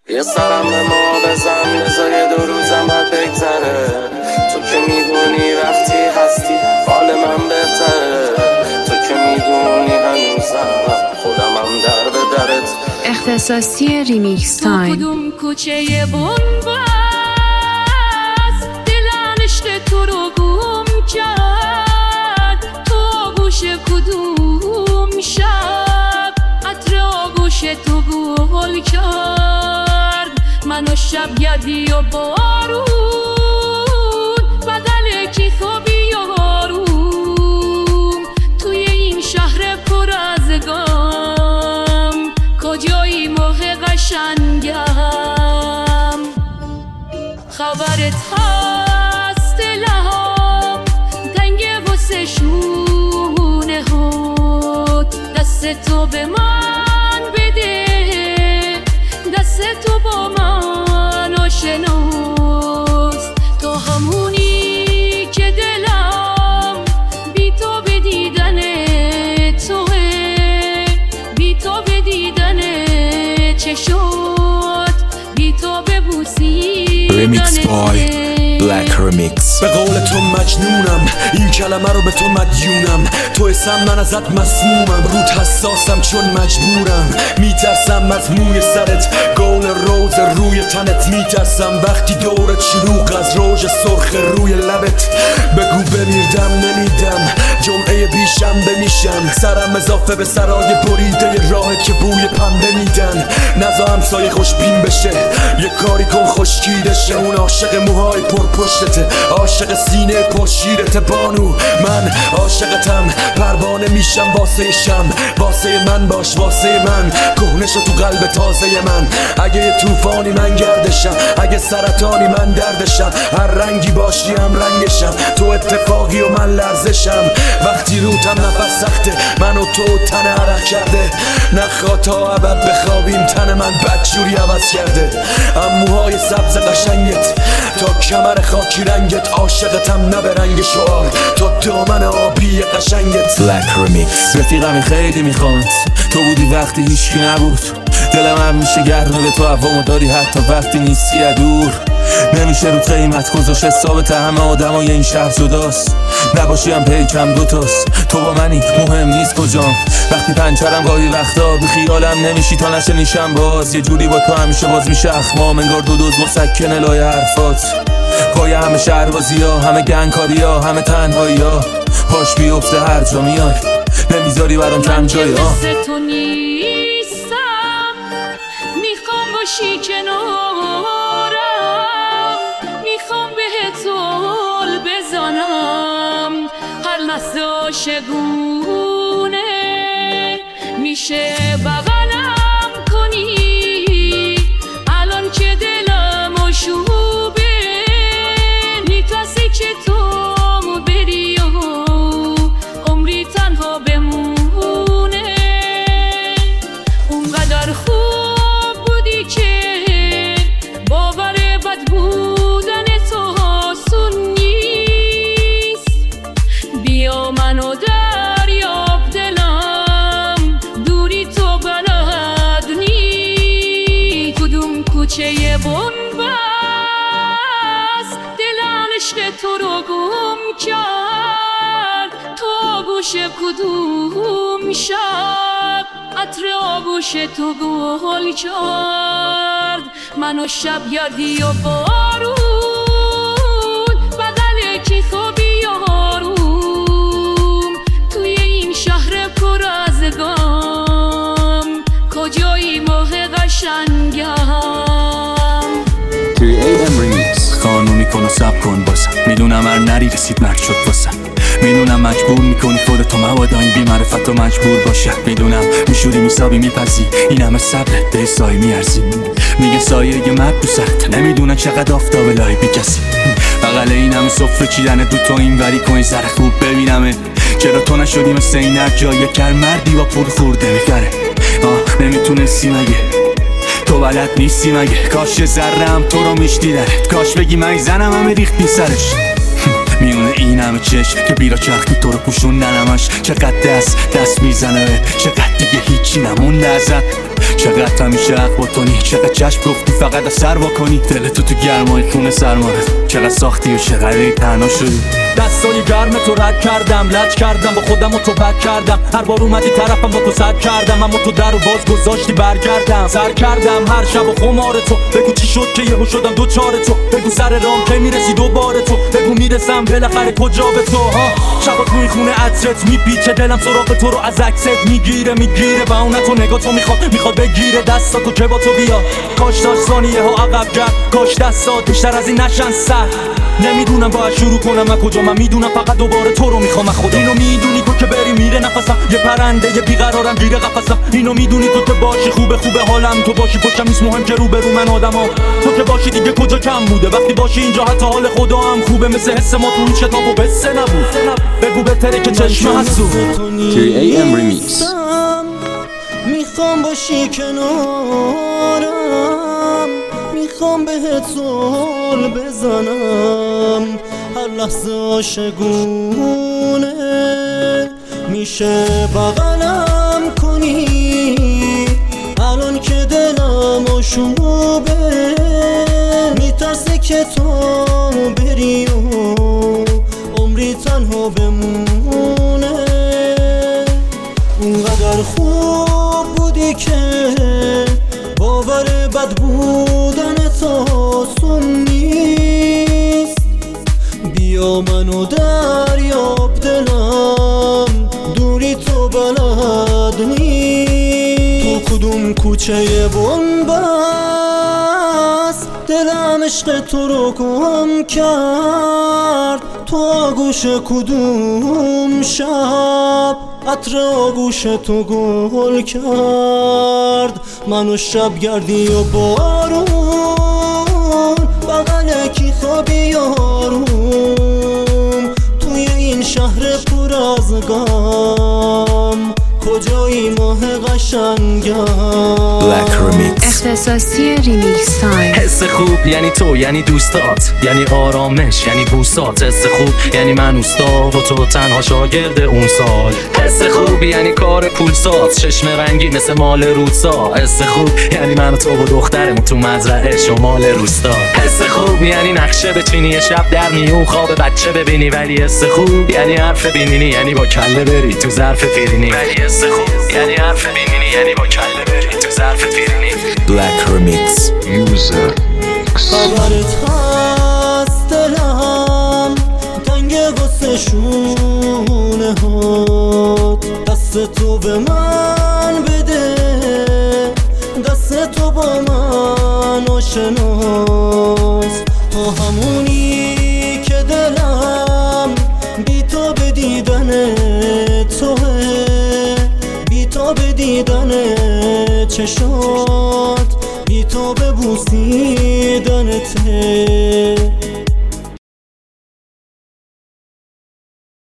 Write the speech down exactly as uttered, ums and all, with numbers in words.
یه سرم به ما بزن بذار یه دو روزم باید بگذره. تو که میدونی وقتی هستی حال من بهتره. تو که میدونی هنوزم خودمم در به درت. اختصاصی ریمیکس تایم. تو کدوم کوچه بنبست دلنشت تو رو گم کرد. تو گوش کدوم شب عطر آغوش تو گل کرد. منو شب گردی و بارون بدل کی خوبی و آروم. توی این شهر پر از غم کجایی ماه قشنگم. خبرت هست دلم تنگه واسه شونه هات. دست تو به من بده دست تو با من آشناست. تو همونی که دلم بی تو به دیدن توه. بی تو به دیدن چشات بی تو به بوسیدن Black Remix. به قول تو مجنونم این کلمه رو به تو مدیونم. تو اسم من ازت مسمومم رود حساسم چون مجبورم. میترسم از موی سرت گل روز روی تنت. میترسم وقتی دورت شلوغ از روژ سرخ روی لبت. بگو بمیردم نمیدم جمعه بیشنبه میشم. سرم اضافه به سرای بریده راه که بوی پنبه میدن. نزا همسایه خوشبین بشه یه کاری کن خشکیده شه. اون عاشق موهای پر پشتته عاشق سینه پر شیرته بانو. من عاشقتم پروانه میشم واسه شم. واسه من باش واسه من کهنه شو تو قلب تازه من. اگه یه طوفانی من گردشم اگه سرطانی من دردشم. هر رنگی باشی هم رنگشم. تو اتفاقی و من لرزشم. وقتی روتم نفس سخته من و تو تن عرق کرده. نخوا تا ابد بخوابیم تن من بدجوری عوض کرده. اموهای سبز قشنگت تا کمر خاکی رنگت. عاشقتم نه به رنگ شعار تا دامن آبی قشنگت. Black Remix. رفیقمی خیلی میخواد تو بودی وقتی هیچکی نبود. دلم هم میشه گرمه به تو هوامو داری حتی وقتی نیستی دور. نمیشه رو قیمت گذاشت حسابت همه آدمای این شهر جداست. نباشی هم پیکم دوتاست. تو با منی مهم نیست کجام. وقتی پنچرم گاهی وقتا بی خیالم نمیشی تا نشه نیشم باز. یه جوری با تو همیشه باز میشه اخمام انگار دو دوز مسکن لای حرفات. پای همه شهربازی ها همه گنگکاری ها همه تنهایی ها. پاش بیفته هر جا میای نمیذاری برام کم جایی ها. من تو نیستم میخوام باشی کنارم. میخوام بهت زل بزنم. هر لحظه عاشقونه میشه بغلم کنی. الان که دلم آشوبه میترسی که تو بری و عمری تنها بمونه. اونقدر خوب بودی که باور بد بودن تو آسون نیست. بیا منو دریاب دلم دوری تو بلد نی. کدوم کوچه بنبست دلنشت تو رو گم کرد. تو گوش کدوم شب عطر آغوش تو گل کرد. منو شب گردی و بارون بدل کی خوبی و آروم. توی این شهر پر از غم کجایی ماه قشنگم. توی ای ام ریمیکس. قانونی کن و سب کن باسم. میدونم هر نری رسید مرد شد واسم. میدونم مجبور میکنی خودتو مبادا این بیمعرفت و مجبور باشه. میدونم میشوری میسابی میپذی این همه صبرت به سایه میارزی. میگه سایه یه مرد تو سرت نمیدونن چقدر آفتاب لای بی کسی. بغل این همه صفر چیدن دو تا این وری کنی سر خوب ببینمه. چرا تو نشدی مثل این هر جای کر مردی با پول خورده میخره. آه نمیتونستی مگه تو بلد نیستی مگه. کاش ذره هم تو رو میشتی درت. کاش بگی من زنم همه ریختی سرش. میونه این همه چشم که بیرا چرخی تو رو پوشوندن همش. چقدر دست دست میزنه چقدر دیگه هیچی نمونده ازت. چقدر همیشه حق با تونی، چقدر چشم گفتی فقط از سر واکنی، دلتو تو گرمای خونه سرمارد، چقدر ساختی و چقدر تنها شدی. دستای گرم تو رد کردم، لج کردم با خودم و تو بد کردم، هر بار اومدی طرفم با تو صد کردم، اما تو در و باز گذاشتی برگردم. سر کردم هر شب و خمار تو، بگو چی شد که یهو شدم دوچار تو، بگو سر رام که میرسی دوباره تو، بگو میرسم بالاخره کجا به تو ها. شبات روی خونه عطرت میپیچه، دلم سراغ تو رو از عکست میگیره میگیره و اون تو نگاه تو میخواد میخواد بگیره دستاتو که با تو بیا. کاش داشت ثانیه ها عقب کرد، کاش دستات بیشتر از این نشن سر. نمیدونم باید شروع کنم از کجا، من میدونم فقط دوباره تو رو میخوام خدا. اینو میدونی تو که بری میره نفسم، یه پرنده یه بیقرارم گیره قفسم. اینو میدونی تو که باشی خوبه خوبه حالم، تو باشی پشتم نیست مهم که رو به رو من آدمام. تو که باشی دیگه کجا کم بوده، وقتی باشی اینجا حتی حال خدا هم خوبه، مثل حس ما تو هیچ کتاب و قصه نبود. بگو بهتره که چشم حسود کی ای ام ریمیکس. میخوام باشی کنارم، میخوام بهت زل بزنم، هر لحظه عاشقونه میشه بغلم کنی. الان که دلم آشوبه میترسه که تو بری و عمری تنها بمونه. اونقدر خوب بودی که باور بد بودن تو آسون نیست. بیا منو دریاب دلم، دوری تو بلد نیست. تو کدوم کوچه بنبست دلم عشق تو رو گم کرد. تو آگوش کدوم شب عطر آگوش تو گل کرد. منو شب گردی و بارون بغل کی خوابی یاروم، توی این شهر پر از غم کجایی ماه قشنگم. Black Remix. اختصاصی ریمیکس تایم. حس خوب یعنی تو، یعنی دوستات، یعنی آرامش، یعنی بوسات. حس خوب یعنی من اوستا و تو تنها شاگرد اون سال. حس خوب یعنی کار پولساز، چشم رنگی مثل مال روسا. حس خوب یعنی من و تو و دخترمون تو مزرعه شمال روستا. حس خوب یعنی نقشه بچینی یه شب در میون خواب بچه ببینی. ولی حس خوب یعنی حرف بینینی، یعنی با کله بری تو ظرف فیرینی. ولی حس خوب یعنی حرف بینینی، یعنی با کله بری تو ظرف فیرینی. Black Remix. User Mix. خبرت هست دلم تنگ واسه شونه هات، دست تو به من بده، دست تو با من آشناس. تو همونی که دلم بی تو به دیدن توه، بی تو به دیدن چشات، بی تو به بوسیدنته.